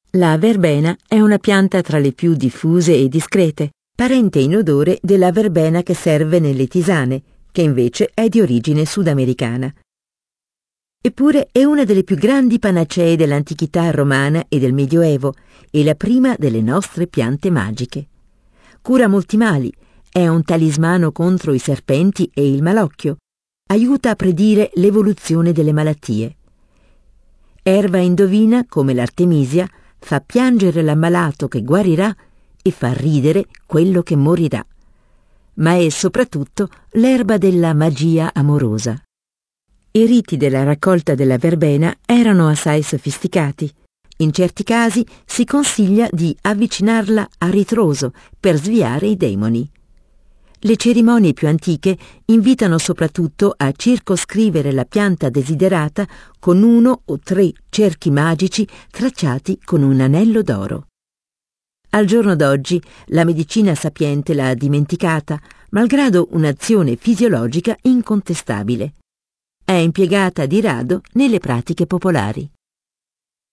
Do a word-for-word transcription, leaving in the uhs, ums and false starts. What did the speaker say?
La verbena è una pianta tra le più diffuse e discrete, parente in odore della verbena che serve nelle tisane, che invece è di origine sudamericana. Eppure è una delle più grandi panacee dell'antichità romana e del Medioevo e la prima delle nostre piante magiche. Cura molti mali, è un talismano contro i serpenti e il malocchio, aiuta a predire l'evoluzione delle malattie. Erba indovina come l'artemisia, fa piangere l'ammalato che guarirà e fa ridere quello che morirà. Ma è soprattutto l'erba della magia amorosa. I riti della raccolta della verbena erano assai sofisticati. In certi casi si consiglia di avvicinarla a ritroso per sviare i demoni. Le cerimonie più antiche invitano soprattutto a circoscrivere la pianta desiderata con uno o tre cerchi magici tracciati con un anello d'oro. Al giorno d'oggi la medicina sapiente l'ha dimenticata, malgrado un'azione fisiologica incontestabile. È impiegata di rado nelle pratiche popolari.